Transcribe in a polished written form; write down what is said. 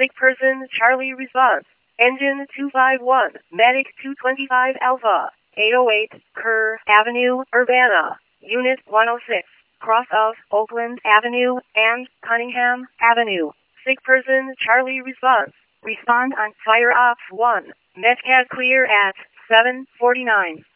Sick person Charlie response. Engine 251, Medic 225 Alpha, 808, Kerr Avenue, Urbana, Unit 106, cross of Oakland Avenue and Cunningham Avenue. Sick person Charlie response. Respond on Fire Ops 1. Metcat clear at 7:49.